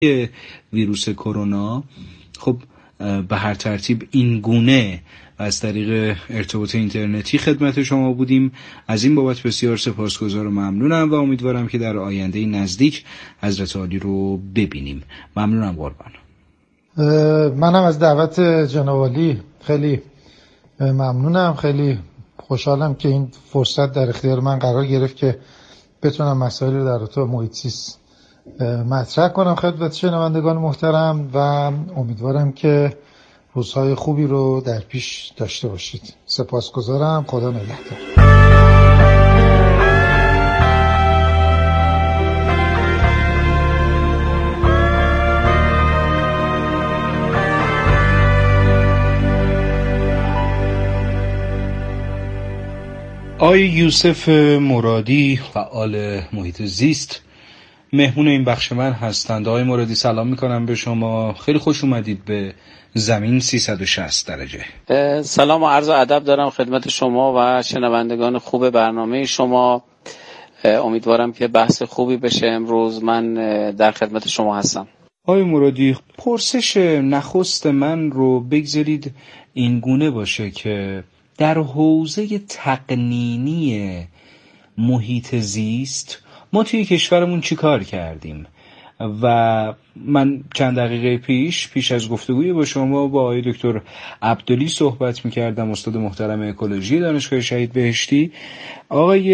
ویروس کرونا خب به هر ترتیب این گونه و از طریق ارتباط اینترنتی خدمت شما بودیم. از این بابت بسیار سپاسگزار و ممنونم و امیدوارم که در آینده نزدیک حضرت عالی رو ببینیم. ممنونم قربان. منم از دعوت جناب عالی خیلی ممنونم. خیلی خوشحالم که این فرصت در اختیار من قرار گرفت که بتونم مسائل رو در رابطه با محیط زیست مطرح کنم خدمت شنوندگان محترم و امیدوارم که روزهای خوبی رو در پیش داشته باشید. سپاسگزارم. خدا نگهدار. آقای یوسف مرادی فعال محیط زیست مهمون این بخش من هستند. آقای مرادی سلام میکنم به شما. خیلی خوش اومدید به زمین 360 درجه. سلام و عرض ادب دارم خدمت شما و شنوندگان خوب برنامه شما. امیدوارم که بحث خوبی بشه امروز. من در خدمت شما هستم. آقای مرادی، پرسش نخست من رو بگذارید این گونه باشه که در حوزه تقنینی محیط زیست ما توی کشورمون چی کار کردیم؟ و من چند دقیقه پیش از گفتگوی با شما با آقای دکتر عبدلی صحبت می‌کردم، استاد محترم اکولوژی دانشگاه شهید بهشتی. آقای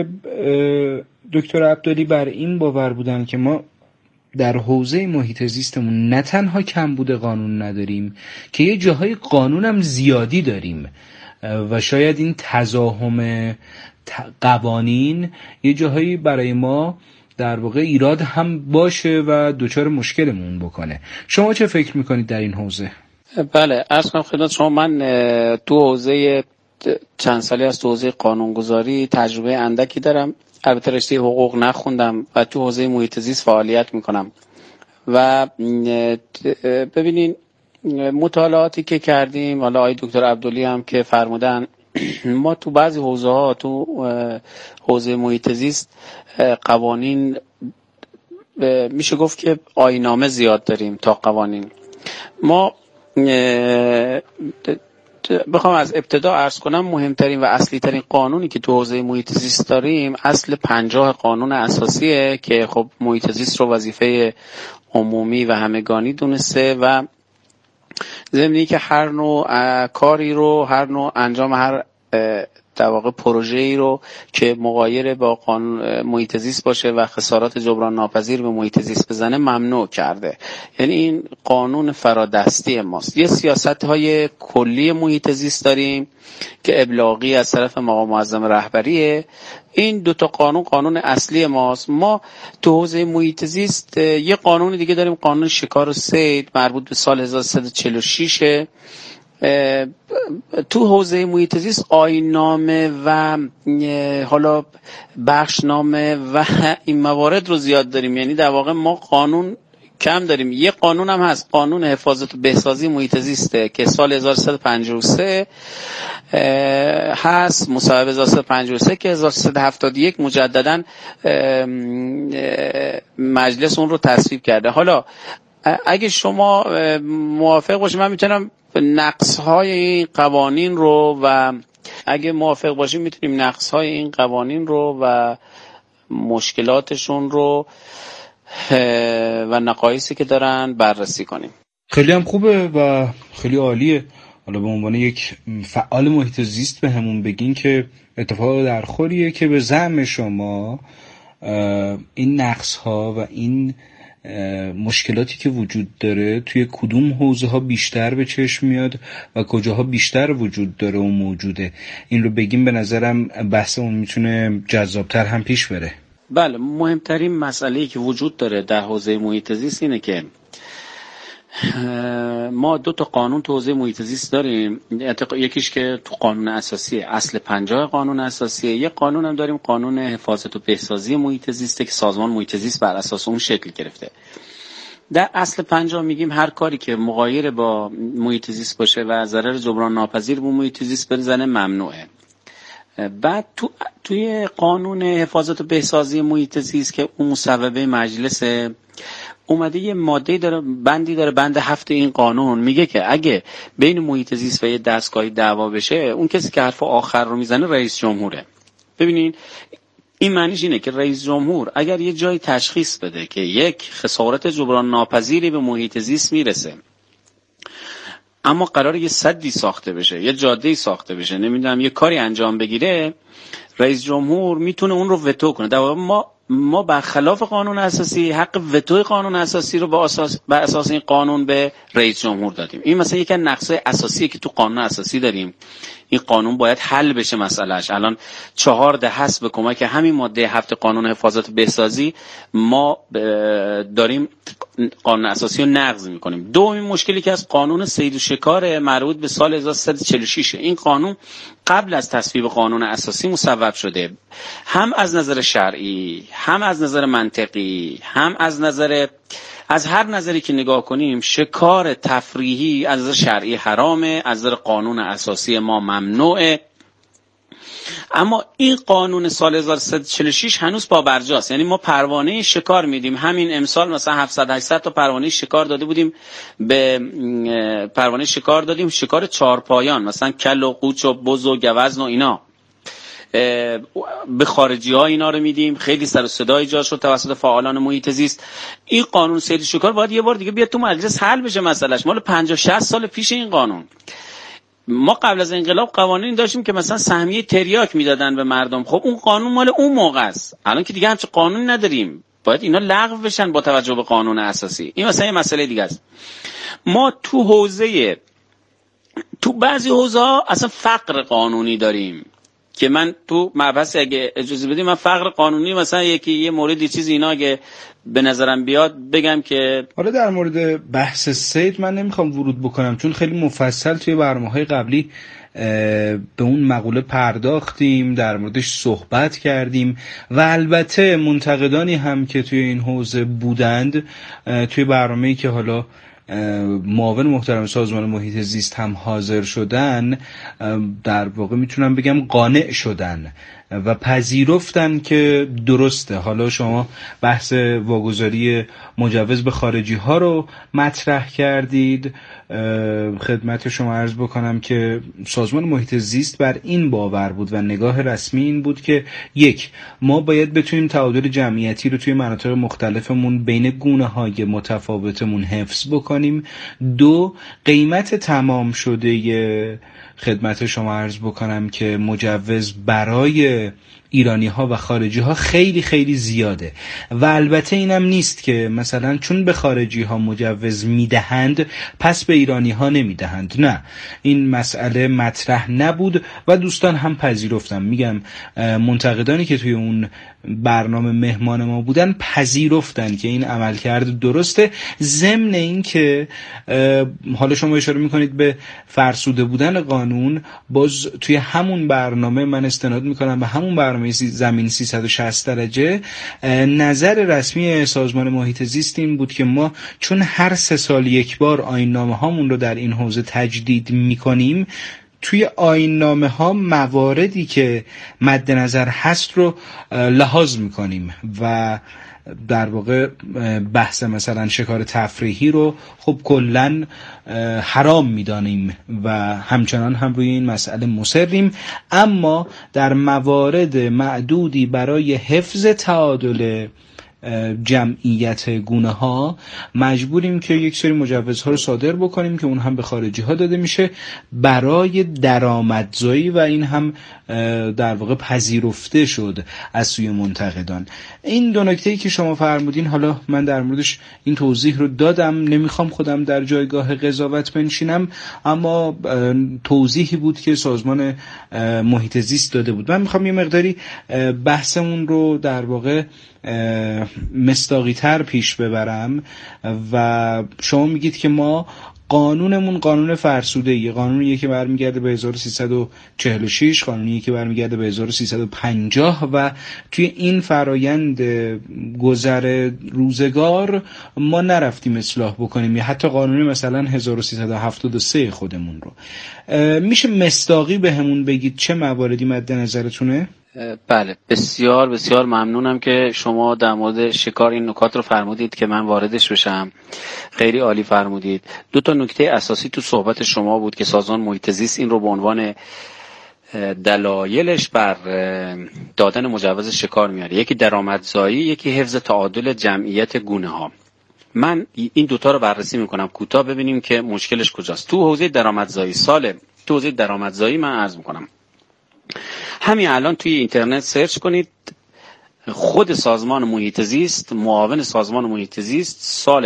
دکتر عبدلی بر این باور بودن که ما در حوزه محیط زیستمون نه تنها کمبود قانون نداریم که یه جاهای قانونم زیادی داریم و شاید این تزاهم قوانین یه جاهایی برای ما در واقع ایراد هم باشه و دچار مشکلمون بکنه. شما چه فکر میکنید در این حوزه؟ بله، عرض کنم خدمت شما، من تو حوزه چند سالی از تو حوزه قانونگذاری تجربه اندکی دارم. البته رشته حقوق نخوندم و تو حوزه محیط زیست فعالیت میکنم و ببینین مطالعاتی که کردیم، حالا آقای دکتر عبدلی هم که فرمودن، ما تو بعضی حوزه ها، تو حوزه محیط زیست قوانین میشه گفت که آیین‌نامه زیاد داریم تا قوانین. ما بخوام از ابتدا عرض کنم، مهمترین و اصلی ترین قانونی که تو حوزه محیط زیست داریم اصل 50 قانون اساسیه که خب محیط زیست رو وظیفه عمومی و همگانی دونسته و ضمنی که هر نوع کاری رو، هر نوع انجام هر در واقع پروژه‌ای رو که مغایر با قانون محیط زیست باشه و خسارات جبران ناپذیر به محیط زیست بزنه ممنوع کرده. یعنی این قانون فرادستی ماست. یه سیاست‌های کلی محیط زیست داریم که ابلاغی از طرف مقام معظم رهبریه. این دوتا قانون اصلی ماست. ما تو حوزه محیط زیست یه قانون دیگه داریم، قانون شکار و صید، مربوط به سال 1346. تو حوزه محیط زیست آیین‌نامه و حالا بخشنامه و این موارد رو زیاد داریم. یعنی در واقع ما قانون کم داریم. یه قانون هم هست، قانون حفاظت و بهسازی محیط زیسته که سال 1353 هست، مصوبه 1353 که 1371 مجددا مجلس اون رو تصویب کرده. حالا اگه شما موافق باشید من میتونم نقص‌های این قوانین رو و اگه موافق باشیم میتونیم نقص‌های این قوانین رو و مشکلاتشون رو و نقایصی که دارن بررسی کنیم. خیلی هم خوبه و خیلی عالیه. حالا به عنوان یک فعال محیط زیست به همون بگین که اتفاق درخوریه که به زعم شما این نقص‌ها و این مشکلاتی که وجود داره توی کدوم حوزه ها بیشتر به چشم میاد و کجاها بیشتر وجود داره و موجوده، این رو بگیم به نظرم بحثمون میتونه جذابتر هم پیش بره. بله، مهمترین مسئله‌ای که وجود داره در حوزه محیط زیست اینه که ما دو تا قانون تو حوزه محیط زیست داریم. یکیش که تو قانون اساسیه، اصل 50 قانون اساسیه. یک قانون هم داریم، قانون حفاظت و بهسازی محیط زیسته که سازمان محیط زیست بر اساس اون شکل گرفته. در اصل 50 میگیم هر کاری که مغایر با محیط زیست باشه و ضرر جبران ناپذیر به محیط زیست بزنه ممنوعه. بعد توی قانون حفاظت و بهسازی محیط زیست که اون مصوبه مجلس اومده یه ماده داره، بندی داره، بند 7 این قانون میگه که اگه بین محیط زیست و یه دستگاهی دعوا بشه، اون کسی که حرف آخر رو میزنه رئیس جمهوره. ببینین این معنیش اینه که رئیس جمهور اگر یه جایی تشخیص بده که یک خسارت جبران ناپذیری به محیط زیست میرسه، اما قراره یه سدی ساخته بشه، یه جاده‌ای ساخته بشه، نمیدونم یه کاری انجام بگیره، رئیس جمهور میتونه اون رو وتو کنه. در واقع ما برخلاف قانون اساسی حق وتوی قانون اساسی رو بر اساس این قانون به رئیس جمهور دادیم. این مثلا یکی از نقص‌های اساسیه که تو قانون اساسی داریم. این قانون باید حل بشه مسئلهش. الان 4 هست به کمک همین ماده 7 قانون حفاظت بهسازی ما داریم قانون اساسی رو نقض میکنیم. دومین مشکلی که از قانون صید و شکار مربوط به سال 1346 این قانون قبل از تصویب قانون اساسی مصوب شده، هم از نظر شرعی، هم از نظر منطقی، هم از هر نظری که نگاه کنیم شکار تفریحی از نظر شرعی حرامه، از نظر قانون اساسی ما ممنوعه. اما این قانون سال 1346 هنوز پابرجاست. یعنی ما پروانه شکار میدیم، همین امسال مثلا 700-800 تا پروانه شکار داده بودیم، به پروانه شکار دادیم، شکار چارپایان مثلا کل و قوچ و بز و گوزن و اینا، به خارجی ها اینا رو میدیم. خیلی سر و صدا ایجاد شد توسط فعالان محیط زیست. این قانون صید و شکار باید یه بار دیگه بیاد تو مجلس حل بشه مسئلهش. مال 50-60 سال پیش این قانون. ما قبل از انقلاب قوانین داشتیم که مثلا سهمیه تریاک میدادن به مردم. خب اون قانون مال اون موقع است. الان که دیگه همچین قانونی نداریم، باید اینا لغو بشن با توجه به قانون اساسی. این مثلا یه مسئله دیگه است. ما تو بعضی حوزه‌ها اصلا فقر قانونی داریم که من تو مبحث اگه اجازه بدیم من فقر قانونی مثلا یه موردی چیزی اینا اگه به نظرم بیاد بگم که حالا در مورد بحث صید من نمیخوام ورود بکنم، چون خیلی مفصل توی برنامه‌های قبلی به اون مقوله پرداختیم، در موردش صحبت کردیم و البته منتقدانی هم که توی این حوزه بودند توی برنامه‌ای که حالا معاون محترم سازمان محیط زیست هم حاضر شدن، در واقع میتونم بگم قانع شدن و پذیرفتن که درسته. حالا شما بحث واگذاری مجوز به خارجی ها رو مطرح کردید. خدمت شما عرض بکنم که سازمان محیط زیست بر این باور بود و نگاه رسمی این بود که یک، ما باید بتونیم تعادل جمعیتی رو توی مناطق مختلفمون بین گونه های متفاوتمون حفظ بکنیم. دو، قیمت تمام شده خدمت شما عرض بکنم که مجوز برای ایرانی ها و خارجی ها خیلی خیلی زیاده و البته اینم نیست که مثلا چون به خارجی ها مجوز میدهند پس به ایرانی ها نمیدهند. نه، این مسئله مطرح نبود و دوستان هم پذیرفتم. میگم منتقدانی که توی اون برنامه مهمان ما بودن پذیرفتن که این عملکرد درسته. ضمن این که حالا شما اشاره میکنید به فرسوده بودن قانون، باز توی همون برنامه من استناد میکنم به همون برنامه زمین 360 درجه نظر رسمی سازمان محیط زیست این بود که ما چون هر 3 سال یک بار آیین‌نامه هامون رو در این حوزه تجدید میکنیم، توی آیین‌نامه ها مواردی که مد نظر هست رو لحاظ میکنیم و در واقع بحث مثلا شکار تفریحی رو خب کلن حرام میدانیم و همچنان هم روی این مسئله مصریم. اما در موارد معدودی برای حفظ تعادل جمعیت گونه ها مجبوریم که یک سری مجوزها رو صادر بکنیم که اون هم به خارجی ها داده میشه برای درآمدزایی و این هم در واقع پذیرفته شد از سوی منتقدان. این دو نکته‌ای که شما فرمودین، حالا من در موردش این توضیح رو دادم، نمیخوام خودم در جایگاه قضاوت بنشینم، اما توضیحی بود که سازمان محیط زیست داده بود. من میخوام یه مقداری بحثمون رو در واقع مصداقی تر پیش ببرم و شما میگید که ما قانونمون قانون فرسوده‌ای، قانونیه که برمیگرده به 1346، قانونیه که برمیگرده به 1350 و توی این فرایند گذر روزگار ما نرفتیم اصلاح بکنیم یا حتی قانون مثلا 1373 خودمون رو. میشه مصداقی بهمون بگید چه مواردی مد نظرتونه؟ بله، بسیار بسیار ممنونم که شما در مورد شکار این نکات رو فرمودید که من واردش بشم. خیلی عالی فرمودید. 2 نکته اساسی تو صحبت شما بود که سازمان محیط زیست این رو به عنوان دلایلش بر دادن مجوز شکار میاره، یکی درآمدزایی، یکی حفظ تعادل جمعیت گونه ها. من این 2 رو بررسی میکنم کوتاه ببینیم که مشکلش کجاست. تو حوزه درآمدزایی من عرض میکنم، همین الان توی اینترنت سرچ کنید خود سازمان محیط زیست، معاون سازمان محیط زیست سال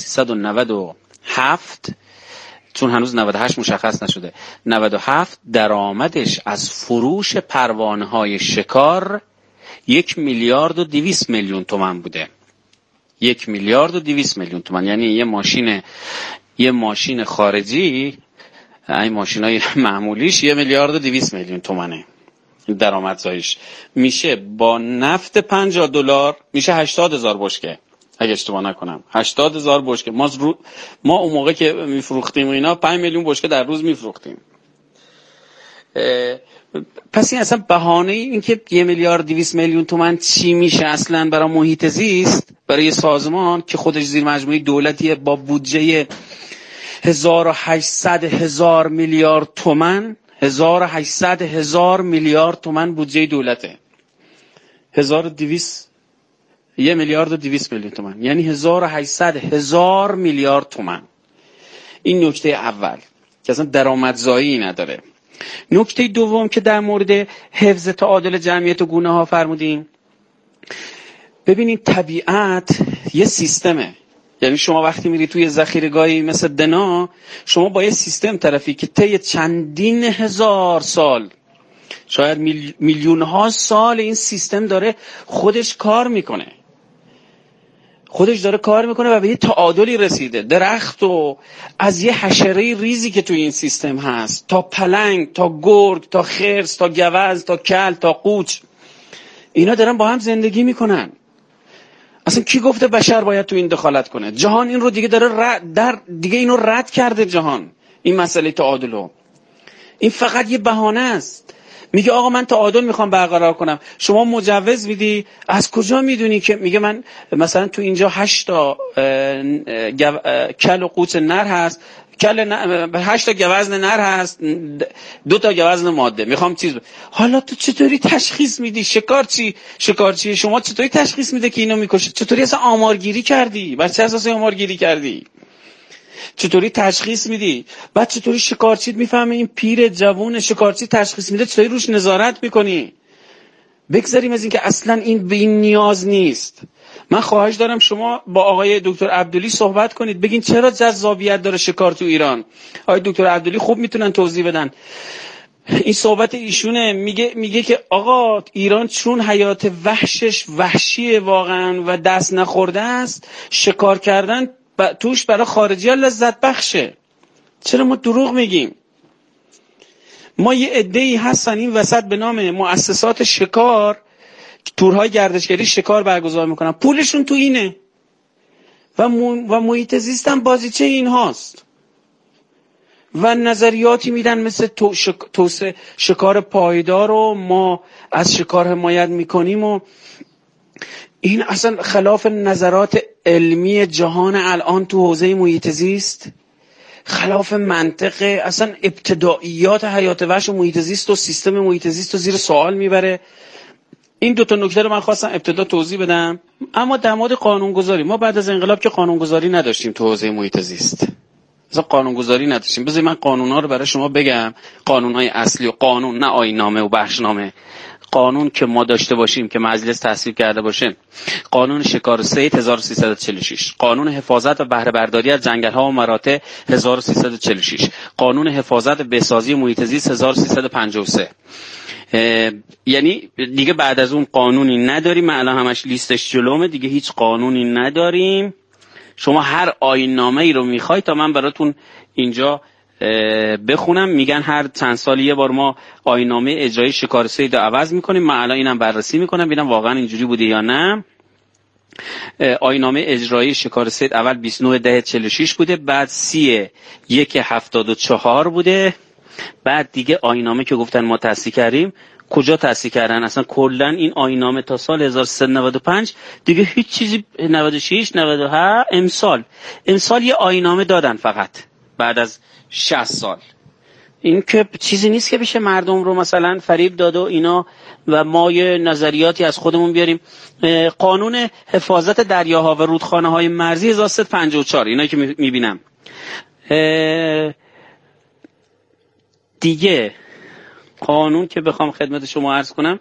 1397، چون هنوز 98 مشخص نشده، 97 درآمدش از فروش پروانه‌های شکار 1,200,000,000 تومان بوده. 1,200,000,000 تومان، یعنی یه ماشین خارجی، این ماشینای معمولیش 1,200,000,000 تومانه. درآمدزاییش میشه با نفت $50 میشه 80,000 بشکه اگه اشتباه نکنم، 80,000 بشکه. ما اون موقع که میفروختیم و اینا 5 میلیون بشکه در روز میفروختیم. پس این اصلا بهانه این که 1,200,000,000 تومان چی میشه اصلا برای محیط زیست، برای سازمان که خودش زیر مجموعه دولتیه با بودجه 1800,000 میلیارد تومان، 1800,000 میلیارد تومان بودجه دولته. 1,200,000,000 تومان یعنی 1800,000 میلیارد تومان. این نکته اول که اصلا درآمدزایی نداره. نکته دوم که در مورد حفظ تعادل جمعیت و گونه ها فرمودین، ببینید طبیعت یه سیستمه. یعنی شما وقتی میری توی ذخیره‌گاهی مثل دنا، شما با یه سیستم طرفی که طی چندین هزار سال، شاید میلیون ها سال این سیستم داره خودش کار میکنه و به یه تعادلی رسیده. درخت و از یه حشره ریزی که توی این سیستم هست تا پلنگ، تا گرگ، تا خرس، تا گوز، تا کل، تا قوچ، اینا دارن با هم زندگی میکنن. اصلا کی گفته بشر باید تو این دخالت کنه؟ جهان این رو دیگه داره دیگه اینو رد کرده. جهان این مسئله تعادلو، این فقط یه بهانه است. میگه آقا من تعادل میخوام برقرار کنم، شما مجوز میدی، از کجا میدونی که میگه من مثلا تو اینجا 8 تا کل و قوچ نر هست، 8 تا گوزن نر هست، 2 تا گوزن ماده، میخوام حالا تو چطوری تشخیص میدی؟ شکارچی شما چطوری تشخیص میده که اینو میکشه؟ چطوری اصلا آمارگیری کردی؟ بر چه اساسی آمارگیری کردی؟ چطوری تشخیص میدی؟ بعد چطوری شکارچی میفهمه این پیر جوون شکارچی تشخیص میده؟ چطوری روش نظارت میکنی؟ بگذاریم از این که اصلا این به این نیاز نیست. من خواهش دارم شما با آقای دکتر عبدلی صحبت کنید، بگین چرا جذابیت داره شکار تو ایران. آقای دکتر عبدلی خوب میتونن توضیح بدن. این صحبت ایشونه، میگه که آقا ایران چون حیات وحشش وحشیه واقعا و دست نخورده است، شکار کردن توش برای خارجی ها لذت بخشه. چرا ما دروغ میگیم؟ ما یه عده‌ای هستن این وسط به نام مؤسسات شکار، تورهای گردشگری شکار برگزار میکنن، پولشون تو اینه و محیط زیست هم بازیچه این هاست و نظریاتی میدن مثل شکار پایدار و ما از شکار حمایت میکنیم و این اصلا خلاف نظرات علمی جهان الان تو حوزه محیط زیست، خلاف منطقه، اصلا ابتداییات حیات وحش و محیط زیست و سیستم محیط زیست رو زیر سوال میبره. این 2 نکته رو من خواستم ابتدا توضیح بدم. اما در مورد قانونگذاری، ما بعد از انقلاب که قانونگذاری نداشتیم تو حوزه محیط زیست، مثلا قانونگذاری نداشتیم. بذارید من قانونا رو برای شما بگم، قانونهای اصلی و قانون، نه آیین‌نامه و بخشنامه. قانون که ما داشته باشیم که مجلس تصویب کرده باشه: قانون شکار صید 1346، قانون حفاظت و بهره برداری از جنگل‌ها و مراتع 1346، قانون حفاظت بهسازی محیط زیست 1353. یعنی دیگه بعد از اون قانونی نداریم. من الان همش لیستش جلومه، دیگه هیچ قانونی نداریم شما هر آیین‌نامه ای رو میخوای تا من براتون اینجا بخونم. میگن هر چند سال یه بار ما آیین‌نامه اجرایی شکار سید رو عوض میکنیم. من الان اینم بررسی میکنم ببینم واقعا اینجوری بوده یا نه. آیین‌نامه اجرایی شکار سید اول 29/10/46 بوده، بعد 30/1/74 بوده، بعد دیگه آیین‌نامه که گفتن ما تصحیح کردیم کجا تصحیح کردن؟ اصلا کلا این آیین‌نامه تا سال 1395 دیگه هیچ چیزی 96 97 امسال یه آیین‌نامه دادن فقط بعد از 60 سال. این که چیزی نیست که بشه مردم رو مثلا فریب داد و اینا و ما یه نظریاتی از خودمون بیاریم. قانون حفاظت دریاها و رودخانه‌های مرزی 1354 اینا که میبینم دیگه قانون که بخوام خدمت شما عرض کنم،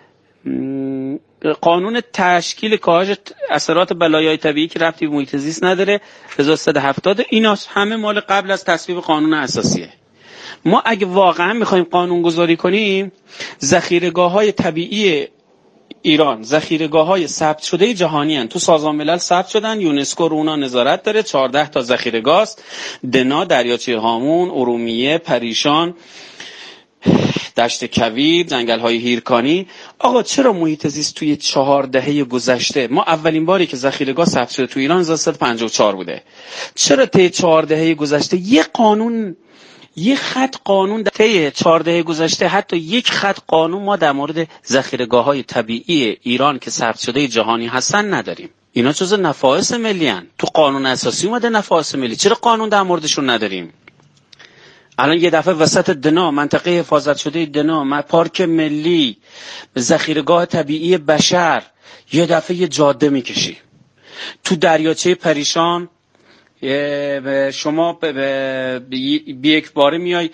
قانون تشکیل کاهش اثرات بلایای طبیعی که ربطی به محیط زیست نداره 1370 اینا همه مال قبل از تصویب قانون اساسیه. ما اگه واقعا میخوایم قانون گذاری کنیم، ذخیره‌گاه‌های طبیعی ایران ذخیره‌گاه‌های ثبت شده جهانی هستند، تو سازمان ملل ثبت شدن، یونسکو رو اونا نظارت داره، 14 تا ذخیره‌گاه است: دنا، دریاچه هامون، ارومیه، پریشان، دشت کویر، جنگل‌های هیرکانی. آقا چرا محیط زیست توی 4 دهه گذشته، ما اولین باری که ذخیره‌گاه ثبت شده تو ایران 1954 بوده، چرا طی 4 دهه گذشته یه خط قانون طی 4 دهه گذشته حتی یک خط قانون ما در مورد ذخیره‌گاه‌های طبیعی ایران که ثبت شده جهانی هستن نداریم؟ اینا جزء نفایس ملی ان. تو قانون اساسی اومده نفایس ملی، چرا قانون در موردشون نداریم؟ الان یه دفعه وسط دنا، منطقه حفاظت شده دنا، پارک ملی، ذخیره‌گاه طبیعی بشر، یه دفعه یه جاده میکشی. تو دریاچه پریشان شما یک باره میای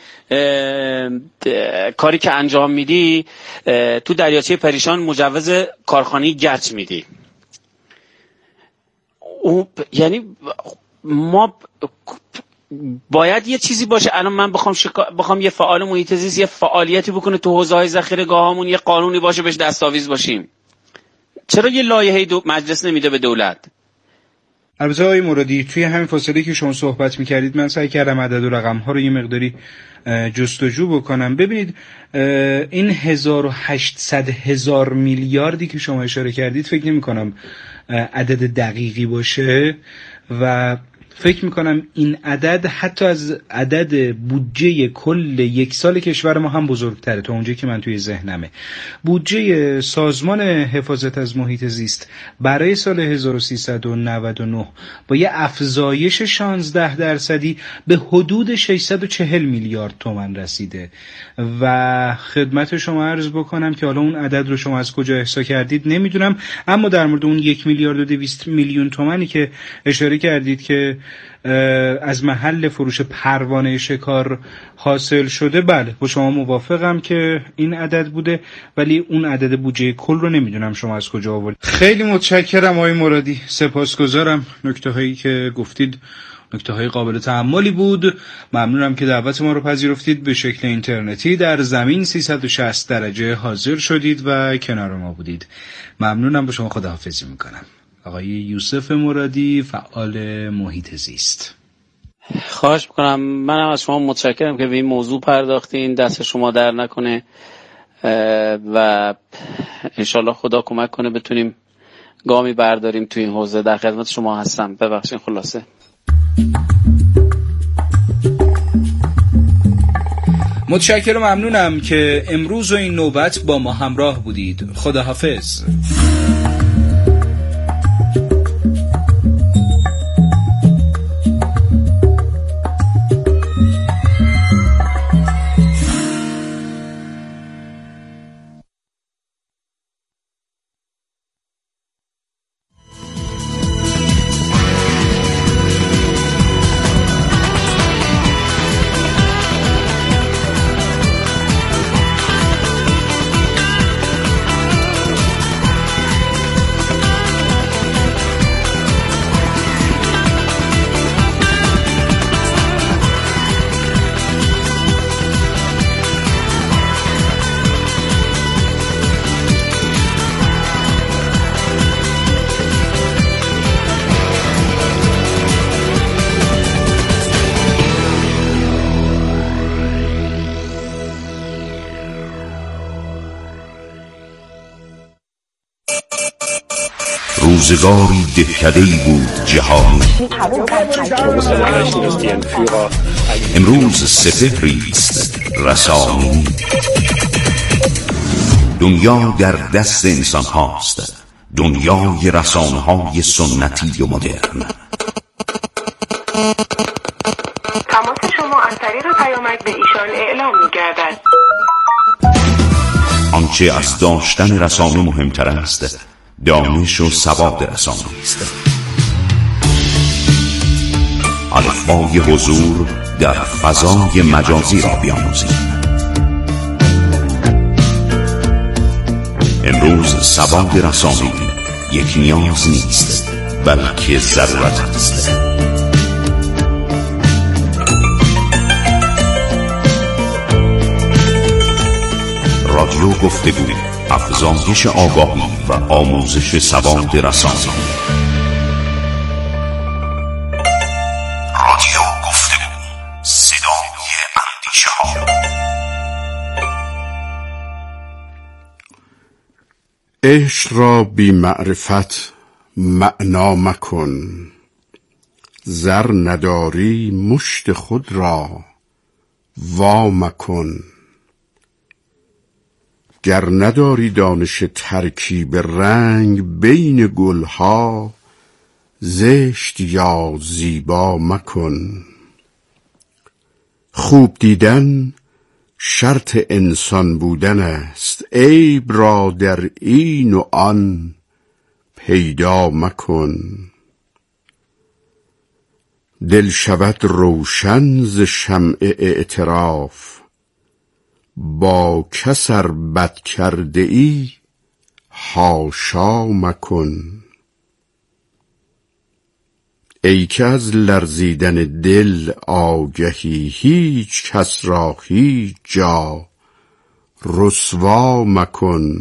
کاری که انجام میدی، تو دریاچه پریشان مجوز کارخانه گچ میدی. یعنی ما باید یه چیزی باشه. الان من بخوام یه فعال محیط زیست یه فعالیتی بکنه تو حوزه‌های ذخیره‌گاهامون، یه قانونی باشه بهش دستاویز باشیم، چرا یه لایحه‌ای مجلس نمیده به دولت؟ البته آقای مرادی توی همین فاصله که شما صحبت میکردید من سعی کردم عدد و رقم‌ها رو یه مقداری جستجو بکنم. ببینید این 1800,000 میلیاردی که شما اشاره کردید فکر نمی کنم عدد دقیقی باشه و فکر میکنم این عدد حتی از عدد بودجه کل یک سال کشور ما هم بزرگتره. تا اونجایی که من توی ذهنمه بودجه سازمان حفاظت از محیط زیست برای سال 1399 با یه افزایش 16% به حدود 640 میلیارد تومان رسیده و خدمت شما عرض بکنم که حالا اون عدد رو شما از کجا احصا کردید نمیدونم، اما در مورد اون 1,200,000,000 تومانی که اشاره کردید که از محل فروش پروانه شکار حاصل شده، بله با شما موافقم که این عدد بوده، ولی اون عدد بودجه کل رو نمیدونم شما از کجا آوردید. خیلی متشکرم آقای مرادی، سپاسگزارم. نکته هایی که گفتید نکته های قابل تأملی بود. ممنونم که دعوت ما رو پذیرفتید، به شکل اینترنتی در زمین 360 درجه حاضر شدید و کنار ما بودید. ممنونم، به شما خداحافظی میکنم. آقای یوسف مرادی، فعال محیط زیست. خواهش میکنم. منم از شما متشکرم که به این موضوع پرداختین، دست شما در نکنه و انشالله خدا کمک کنه بتونیم گامی برداریم توی این حوزه. در خدمت شما هستم. ببخشید خلاصه. متشکرم، ممنونم که امروز و این نوبت با ما همراه بودید. خداحافظ. روزگاری دهکده‌ای بود جهانی. امروز سپهری است رسانه‌ای. دنیا در دست انسان هاست، دنیای رسانه های سنتی و مدرن. تماس شما از طریق پیامک به ایشان اعلام می‌گردد. آنچه از داشتن رسانه مهمتر است، دانش و سواد رسانه است. الفبای حضور در فضای مجازی را بیاموزیم. امروز سواد رسانه‌ای یک نیاز نیست، بلکه ضرورت است. رادیو گفتگو، افزایش آگاهی و آموزش سواد رسانه‌ای. رادیو گفتگو، صدای اندیشه‌ها. عشق را بی معرفت معنا مکن، زر نداری مشت خود را وا مکن. گر نداری دانش ترکیب رنگ بین گلها، زشت یا زیبا مکن. خوب دیدن شرط انسان بودن است، عیب را در این و آن پیدا مکن. دل شود روشن ز شمع اعتراف، با کس ار بد کرده ای حاشا مکن. ای که از لرزیدن دل آگهی، هیچ کس را هیچ جا رسوا مکن.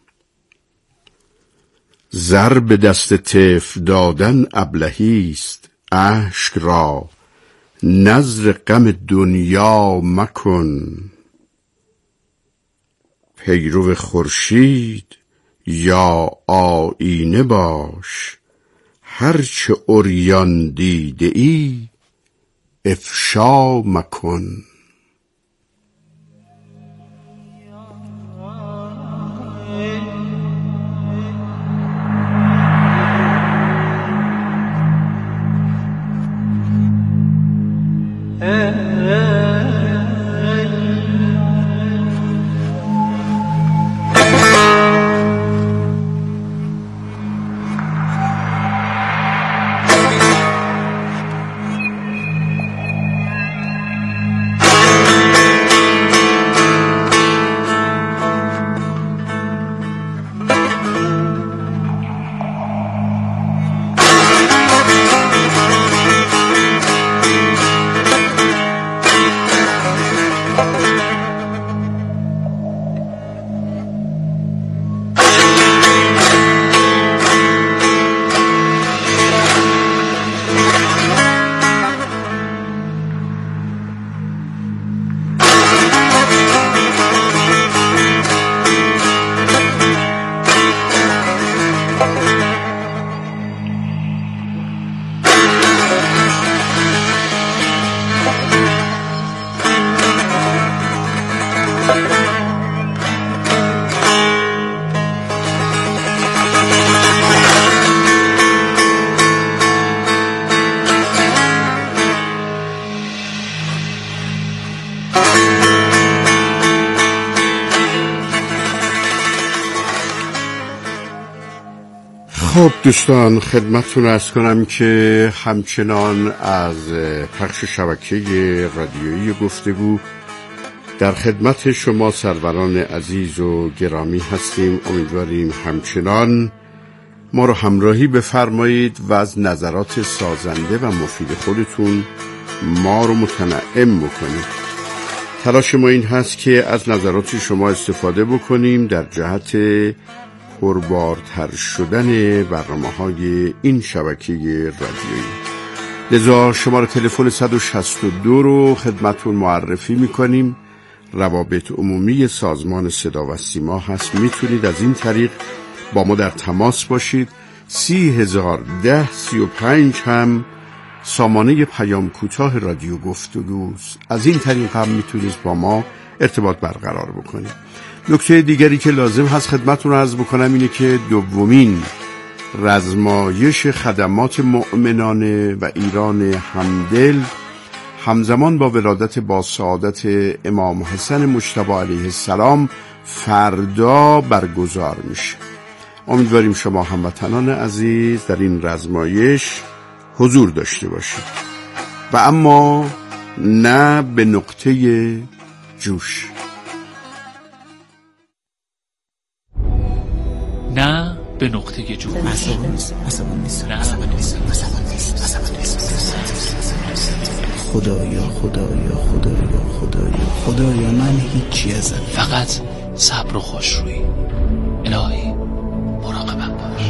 زر به دست طفل دادن ابلهی است، اشک را نذر غم دنیا مکن. پیرو خورشید یا آیینه باش، هرچه عریان دیده ای افشا مکن. خب دوستان، خدمتتون عرض کنم که همچنان از پخش شبکه رادیویی گفتگو در خدمت شما سروران عزیز و گرامی هستیم. امیدواریم همچنان ما رو همراهی بفرمایید و از نظرات سازنده و مفید خودتون ما رو متنعم بکنید. تلاش ما این هست که از نظرات شما استفاده بکنیم در جهت پربارتر شدن برنامه‌های این شبکه رادیویی. لذا شماره تلفن 162 رو خدمتون معرفی میکنیم. روابط عمومی سازمان صدا و سیما هست. میتونید از این طریق با ما در تماس باشید. 301035 هم سامانه پیام کوتاه رادیو گفتگوست. از این طریق هم میتونید با ما ارتباط برقرار بکنید. نکته دیگری که لازم هست خدمتتون عرض بکنم اینه که دومین رزمایش خدمات مؤمنانه و ایران همدل همزمان با ولادت با سعادت امام حسن مجتبی علیه السلام فردا برگزار میشه. امیدواریم شما هموطنان عزیز در این رزمایش حضور داشته باشید و اما نه به نقطه جوش. نه به نقطه جوش. خدایا من هیچی ازم، فقط صبر و خوشرویی. الهی مراقبم باش.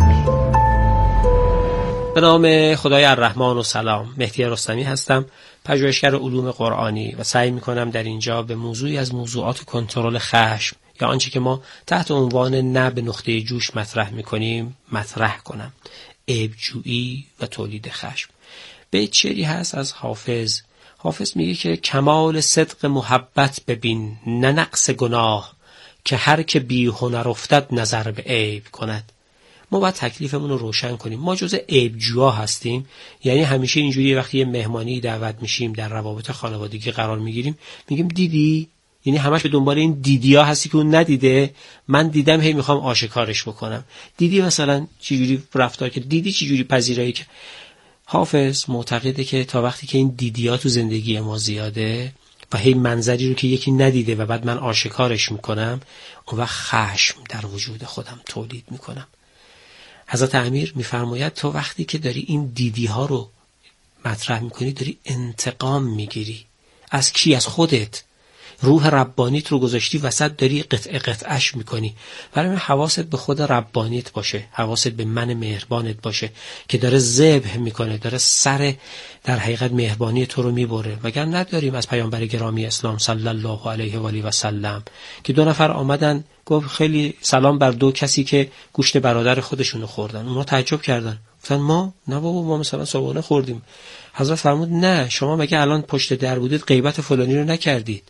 به نام خدای الرحمن و سلام. مهدی رستمی هستم، پژوهشگر علوم قرآنی و سعی میکنم در اینجا به موضوعی از موضوعات کنترل خشم یا آنچه که ما تحت عنوان نه به نقطه جوش مطرح میکنیم مطرح کنم. عیب‌جویی و تولید خشم. بیت شعری هست از حافظ میگه که کمال صدق محبت ببین نه نقص گناه، که هر که بی هنر افتد نظر به عیب کند. ما باید تکلیفمون رو روشن کنیم. ما جزء عیب‌جوها هستیم، یعنی همیشه اینجوری وقتی یه مهمانی دعوت میشیم در روابط خانوادگی قرار میگیریم میگیم دیدی، یعنی همش به دنبال این دیدیا هستی که اون ندیده، من دیدم هی میخوام آشکارش بکنم. دیدی مثلا چجوری رفتار که دیدی، چجوری پذیرایی که. حافظ معتقده که تا وقتی که این دیدیا تو زندگی ما زیاده و هی منظری رو که یکی ندیده و بعد من آشکارش میکنم، اون وقت خشم در وجود خودم تولید میکنم. حضرت امیر میفرماید تو وقتی که داری این دیدی ها رو مطرح میکنی داری انتقام میگیری. از کی؟ از خودت. روح ربانیت رو گذاشتی وسط، داری قطعش میکنی. برای من حواست به خود ربانیت باشه، حواست به من مهربانت باشه که داره ذبح میکنه، داره سر در حقیقت مهربانی تو رو میبره. وگر نداریم از پیامبر گرامی اسلام صلی الله علیه و آله و سلم که 2 نفر آمدن گفت خیلی سلام بر 2 کسی که گوشت برادر خودشونو خوردن. اونها تعجب کردن، گفتن ما نه بابا، ما مثلا صبحانه خوردیم. حضرت فرمود نه، شما مگه الان پشت در بودید غیبت فلانی رو نکردید؟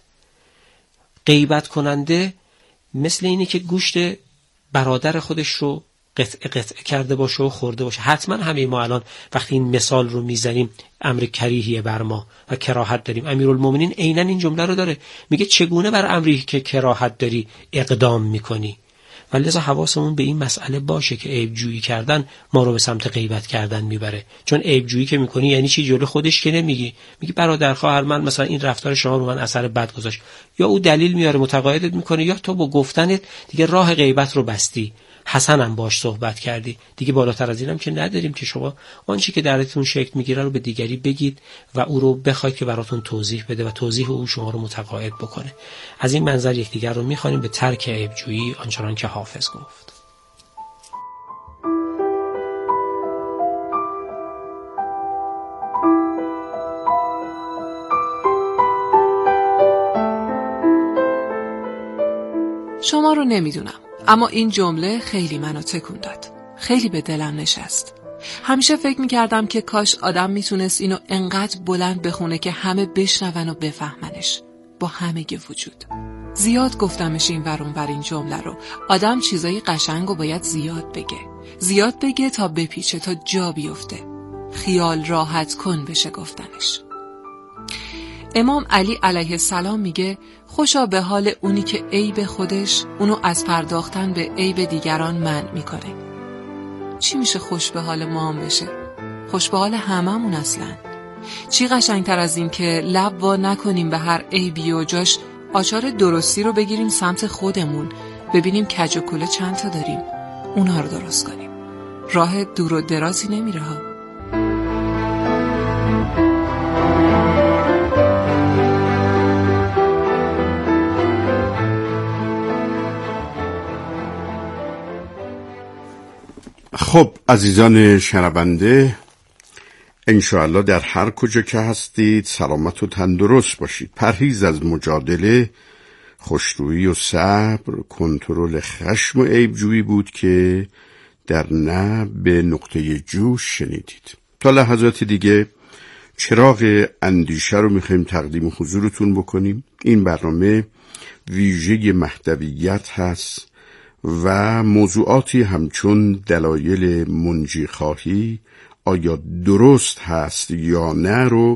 غیبت کننده مثل اینی که گوشت برادر خودش رو قطع کرده باشه و خورده باشه. حتما همه ما الان وقتی این مثال رو میزنیم امر کریهیه بر ما و کراهت داریم. امیرالمومنین عیناً این جمله رو داره، میگه چگونه بر امری که کراهت داری اقدام میکنی. ولذا حواسمون به این مسئله باشه که عیب جویی کردن ما رو به سمت غیبت کردن میبره. چون عیب جویی که میکنی یعنی چی؟ جلو خودش که نمیگی، میگی برادر خواهر من مثلا این رفتار شما رو من اثر بد گذاشت، یا او دلیل میاره متقاعدت میکنه، یا تو با گفتنت دیگه راه غیبت رو بستی. حسن هم باش صحبت کردی، دیگه بالاتر از اینم که نداریم که شما آنچه که درتون شکل میگیره رو به دیگری بگید و او رو بخواید که براتون توضیح بده و توضیح او شما رو متقاعد بکنه. از این منظر یکدیگر رو میخوانیم به ترک عیب‌جویی آنچنان که حافظ گفت. شما رو نمیدونم، اما این جمله خیلی منو تکون داد. خیلی به دلم نشست. همیشه فکر میکردم که کاش آدم میتونست اینو انقدر بلند بخونه که همه بشنون و بفهمنش با همگی وجود. زیاد گفتمش این ور اون ور این جمله رو. آدم چیزای قشنگو باید زیاد بگه تا بپیچه، تا جا بیفته. خیال راحت کن بشه گفتنش. امام علی علیه السلام میگه خوشا به حال اونی که عیب خودش اونو از پرداختن به عیب دیگران منع میکنه. چی میشه خوش به حال ما هم بشه؟ خوش به حال هممون اصلا. چی قشنگتر از این که لب وا نکنیم به هر عیبی و جاش آچار درستی رو بگیریم سمت خودمون، ببینیم کج و کوله چند تا داریم، اونها رو درست کنیم. راه دور و درازی نمیره ها. خب عزیزان شنونده، انشاءالله در هر کجا که هستید سلامت و تندرست باشید. پرهیز از مجادله، خوشرویی و صبر، کنترل خشم و عیب‌جویی بود که در نه به نقطه جوش شنیدید. تا لحظات دیگه چراغ اندیشه رو میخوایم تقدیم حضورتون بکنیم. این برنامه ویژه مهدویت هست و موضوعاتی همچون دلایل منجی خواهی آیا درست هست یا نه رو